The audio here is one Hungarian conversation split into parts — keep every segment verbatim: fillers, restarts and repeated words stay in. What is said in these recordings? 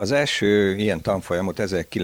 Az első ilyen tanfolyamot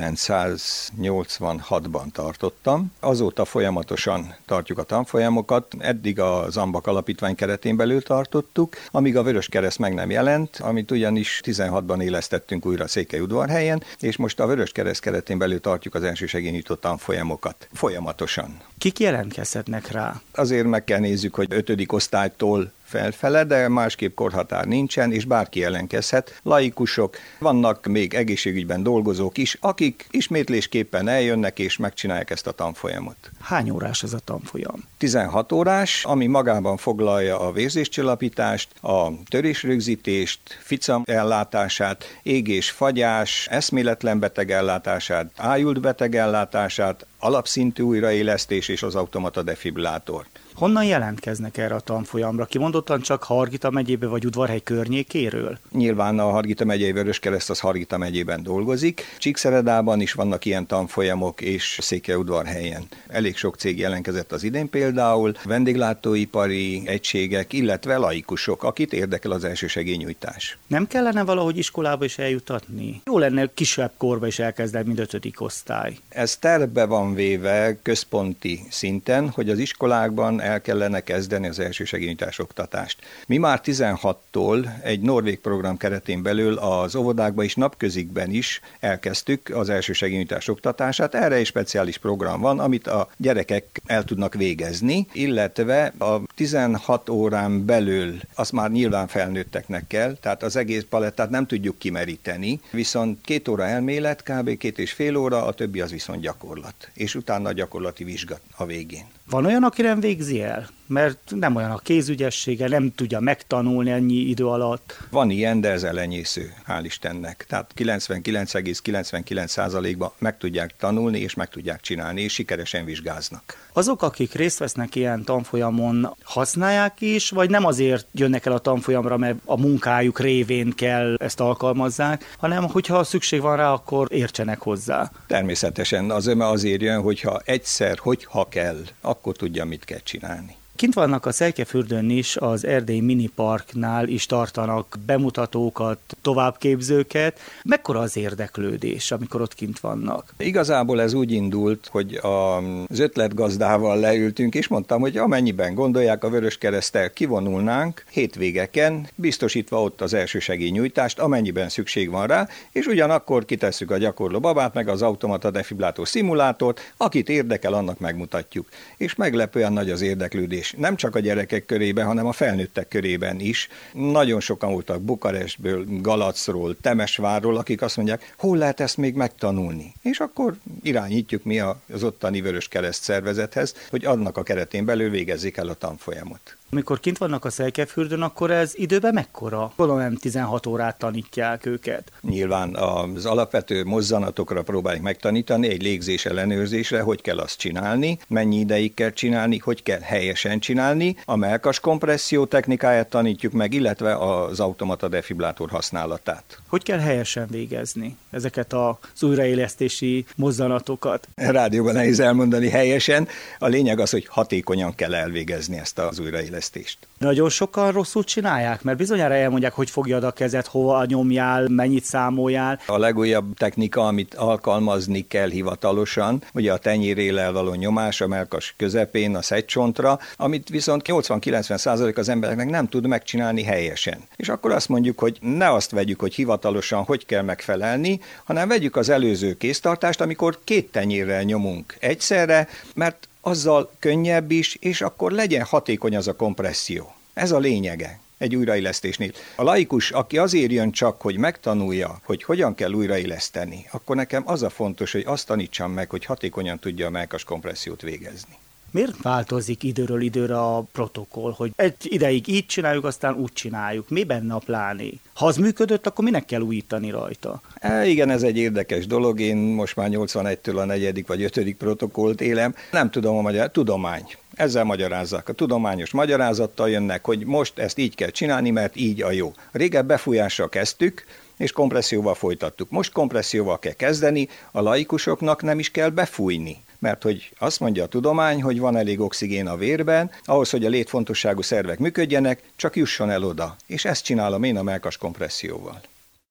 ezerkilencszáznyolcvanhatban tartottam. Azóta folyamatosan tartjuk a tanfolyamokat. Eddig a Zambak Alapítvány keretén belül tartottuk, amíg a Vöröskereszt meg nem jelent, amit ugyanis tizenhatban élesztettünk újra Székelyudvarhelyen, és most a Vöröskereszt keretén belül tartjuk az elsősegélynyújtó tanfolyamokat. Folyamatosan. Kik jelentkezhetnek rá? Azért meg kell nézzük, hogy ötödik osztálytól felfele, de másképp korhatár nincsen, és bárki jelentkezhet. Laikusok, vannak még egészségügyben dolgozók is, akik ismétlésképpen eljönnek és megcsinálják ezt a tanfolyamot. Hány órás ez a tanfolyam? tizenhat órás, ami magában foglalja a vérzéscsillapítást, a törésrögzítést, fica ellátását, égés-fagyás, eszméletlen beteg ellátását, ájult beteg ellátását, alapszintű újraélesztés és az automata defibrillátort. Honnan jelentkeznek erre a tanfolyamra? Kimondottan csak Hargita megyébe vagy Udvarhely környékéről? Nyilván a Hargita megyei Vöröskereszt az Hargita megyében dolgozik. Csíkszeredában is vannak ilyen tanfolyamok, és Székelyudvarhelyen. Elég sok cég jelentkezett az idén például, vendéglátóipari egységek, illetve laikusok, akit érdekel az elsősegélynyújtás. Nem kellene valahogy iskolába is eljutatni? Jó lenne kisebb korba is elkezdeni, mint ötödik osztály. Ez tervbe van véve központi szinten, hogy az iskolákban el kellene kezdeni az elsősegélynyújtás oktatást. Mi már tizenhattól egy norvég program keretén belül az óvodákban és napközikben is elkezdtük az elsősegélynyújtás oktatását. Erre egy speciális program van, amit a gyerekek el tudnak végezni, illetve a tizenhat órán belül azt már nyilván felnőtteknek kell, tehát az egész palettát nem tudjuk kimeríteni, viszont két óra elmélet, kb. két és fél óra, a többi az viszont gyakorlat, és utána a gyakorlati vizsga a végén. Van olyan, aki nem végzi el? Mert nem olyan a kézügyessége, nem tudja megtanulni ennyi idő alatt. Van ilyen, de ez elenyésző, hál' Istennek. Tehát kilencvenkilenc egész kilencvenkilenc százalékban meg tudják tanulni, és meg tudják csinálni, és sikeresen vizsgáznak. Azok, akik részt vesznek ilyen tanfolyamon, használják is, vagy nem azért jönnek el a tanfolyamra, mert a munkájuk révén kell ezt alkalmazzák, hanem hogyha szükség van rá, akkor értsenek hozzá. Természetesen az öme azért jön, hogyha egyszer, hogyha kell, akkor tudja, mit kell csinálni. Kint vannak a Szejkefürdőn is, az Erdélyi Miniparknál is tartanak bemutatókat, továbbképzőket. Mekkora az érdeklődés, amikor ott kint vannak? Igazából ez úgy indult, hogy az ötletgazdával leültünk, és mondtam, hogy amennyiben gondolják, a Vöröskereszttel kivonulnánk hétvégeken, biztosítva ott az elsősegélynyújtást, amennyiben szükség van rá, és ugyanakkor kitesszük a gyakorló babát, meg az automata defibrillátor szimulátort, akit érdekel, annak megmutatjuk. És meglepően nagy az érdeklődés. Nem csak a gyerekek körében, hanem a felnőttek körében is. Nagyon sokan voltak Bukarestből, Galacról, Temesvárról, akik azt mondják, hol lehet ezt még megtanulni. És akkor irányítjuk mi az ottani Vöröskereszt szervezethez, hogy annak a keretén belül végezzék el a tanfolyamot. Amikor kint vannak a Szejkefürdőn, akkor ez időben mekkora? Gondolom nem tizenhat órát tanítják őket. Nyilván az alapvető mozzanatokra próbáljuk megtanítani, egy légzés ellenőrzésre, hogy kell azt csinálni, mennyi ideig kell csinálni, hogy kell helyesen csinálni. A mellkas kompresszió technikáját tanítjuk meg, illetve az automata defibrillátor használatát. Hogy kell helyesen végezni ezeket az újraélesztési mozzanatokat? Rádióban nehéz elmondani helyesen. A lényeg az, hogy hatékonyan kell elvégezni ezt az újraélesztést. Nagyon sokan rosszul csinálják, mert bizonyára elmondják, hogy fogjad a kezed, hova nyomjál, mennyit számoljál. A legújabb technika, amit alkalmazni kell hivatalosan, ugye a tenyérélel való nyomás a mellkas közepén, a szegycsontra, amit viszont nyolcvan-kilencven százalék az embereknek nem tud megcsinálni helyesen. És akkor azt mondjuk, hogy ne azt vegyük, hogy hivatalosan hogy kell megfelelni, hanem vegyük az előző kéztartást, amikor két tenyérrel nyomunk egyszerre, mert azzal könnyebb is, és akkor legyen hatékony az a kompresszió. Ez a lényege egy újraélesztésnél. A laikus, aki azért jön csak, hogy megtanulja, hogy hogyan kell újraéleszteni, akkor nekem az a fontos, hogy azt tanítsam meg, hogy hatékonyan tudja a mellkas kompressziót végezni. Miért változik időről időre a protokoll, hogy egy ideig így csináljuk, aztán úgy csináljuk? Mi benne a pláné? Ha az működött, akkor minek kell újítani rajta? E, igen, ez egy érdekes dolog. Én most már nyolcvanegytől a negyedik vagy ötödik protokollt élem. Nem tudom a magyar, tudomány. Ezzel magyarázzák. A tudományos magyarázattal jönnek, hogy most ezt így kell csinálni, mert így a jó. Régen befújással kezdtük, és kompresszióval folytattuk. Most kompresszióval kell kezdeni, a laikusoknak nem is kell befújni. Mert hogy azt mondja a tudomány, hogy van elég oxigén a vérben, ahhoz, hogy a létfontosságú szervek működjenek, csak jusson el oda. És ezt csinálom én a mellkas kompresszióval.